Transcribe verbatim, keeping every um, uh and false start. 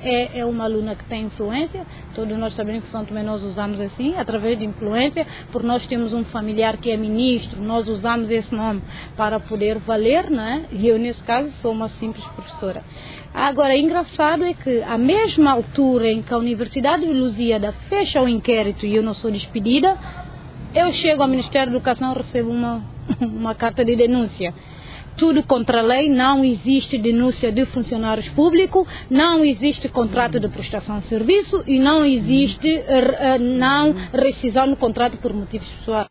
é, é uma aluna que tem influência, todos nós sabemos que São Tomé nós usamos assim, através de influência, porque nós temos um familiar que é ministro, nós usamos esse nome para poder valer, né? E eu nesse caso sou uma simples professora. Agora, engraçado é que à mesma altura em que a Universidade de Lusíada fecha o inquérito e eu não sou despedida, eu chego ao Ministério da Educação e recebo uma, uma carta de denúncia. Tudo contra a lei, não existe denúncia de funcionários públicos, não existe contrato de prestação de serviço e não existe uh, não rescisão no contrato por motivos pessoais.